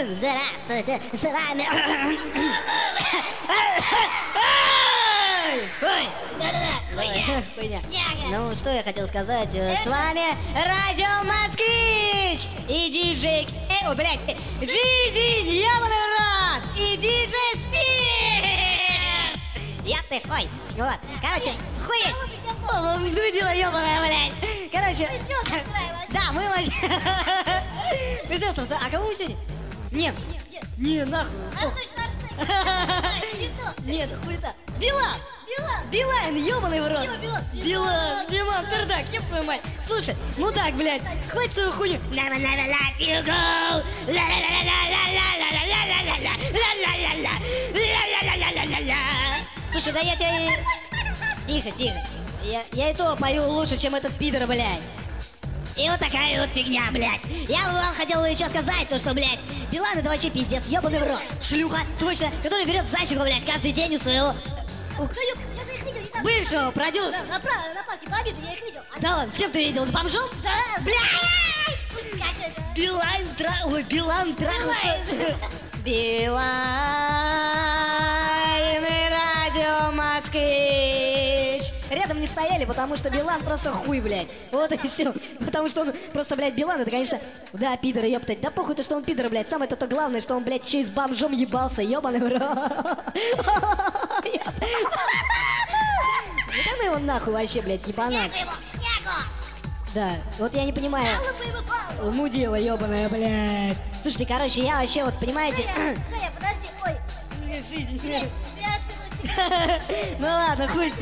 Здравствуйте, с вами... Ой! Да-да-да, Хуйня. Сняга. Ну, что я хотел сказать? С вами Радио Москвич и диджей... О, блядь! Жизнь, ебаный в рот! И диджей Спирт! Я ты, ой! Вот, короче, хуй! Дудила ебаная, блядь! Короче... Да, мы вообще... А кого вы сегодня? Нет! Не, нахуй! Нет, хуета! Билан! Билайн, ебаный в рот! Билан, пердак, еб твою мать! Слушай, мудак, блядь, хватит свою хуйню! Never let you go! Слушай, да я тебя... Тихо. Я и то пою лучше, чем этот пидор, блядь. И вот такая вот фигня, блядь. Я вам хотел еще сказать, то, что, блядь, Билан это вообще пиздец, ебаный в рот. Шлюха, точно, который берет зайчика, блядь, каждый день у своего... Я же их видел, не так. Бывшего продюсера. На парке по обеду я их видел. Да ладно, с кем ты видел? С бомжом? Да, Блядь! Билан трахался. Билайн и Радио Москвич. Рядом не стояли, потому что Билан просто хуй, блядь. Вот и все. Потому что он просто, блядь, Билан, это, конечно, да, пидор, ёптать. Да похуй то, что он пидор, блядь. Самое то главное, что он, блядь, еще и с бомжом ебался, ёбаный в рот. Да ну его нахуй вообще, блядь, ебанат. Снегу! Да, вот я не понимаю. Мудила ебаная, блядь. Слушайте, короче, я вообще вот, понимаете... Шея, подожди, ой. Жизнь. Я Ну ладно, хуй.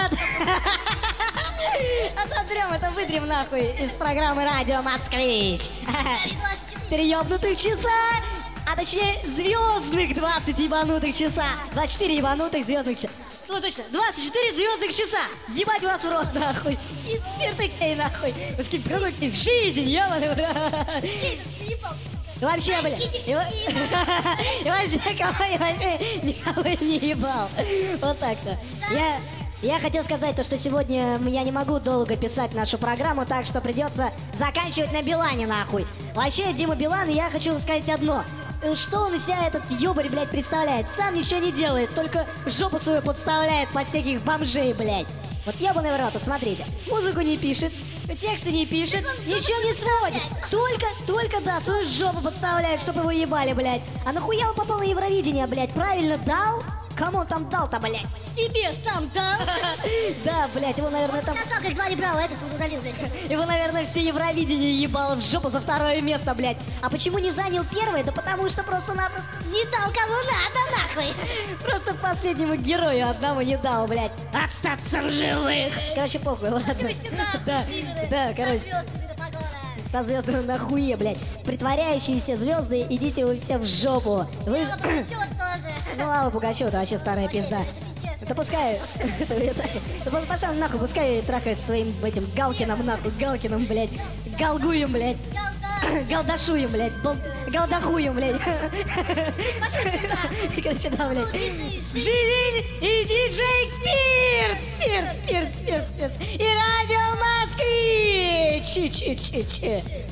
Ототрем это, вытрем нахуй из программы Радио Москвич. 4 ебнутых часа, а точнее звездных 20 ебанутых часа. 24 ебанутых звездных часа. Ну точно, 24 звездных часа. Ебать вас в рот, нахуй. И спиртыкей, нахуй. В жизнь, ебаный в рот. И вообще, блядь, и вообще никого не ебал. Вот так-то. Я хотел сказать то, что сегодня я не могу долго писать нашу программу, так что придется заканчивать на Билане, нахуй. Вообще, Дима Билан, я хочу сказать одно. Что он из себя, этот ёбарь, блядь, представляет? Сам ничего не делает, только жопу свою подставляет под всяких бомжей, блядь. Вот ебаный в рот, вот смотрите. Музыку не пишет, тексты не пишет, ничего не сводит. Только, да, свою жопу подставляет, чтобы его ебали, блядь. А нахуя он попал на Евровидение, блядь? Правильно дал? Кому он там дал-то, блядь? себе сам дал. Да, блядь, его, наверное, там... Сказал, как два не брал, этот удалил, блядь. Его, наверное, все Евровидение ебало в жопу за второе место, блядь. А почему не занял первое? Да потому что просто-напросто... Не дал кому надо, нахуй. Просто последнему герою одному не дал, блядь, остаться в живых. Короче, похуй, ладно. Да, короче. Со звездами на хуе, блядь. Притворяющиеся звезды, идите вы все в жопу. Вы... Ну, Алла Пугачева, вообще старая пизда. Да пускай... Да пошла нахуй, пускай трахает своим этим Галкиным, нахуй, Галкиным, блядь. Галгуем, блядь. Галдашуем, блядь. Галдахуем, блядь. Короче, да, блядь. Жизнь и диджей Спирт. И Радио Москвич. Чи-чи-чи-чи.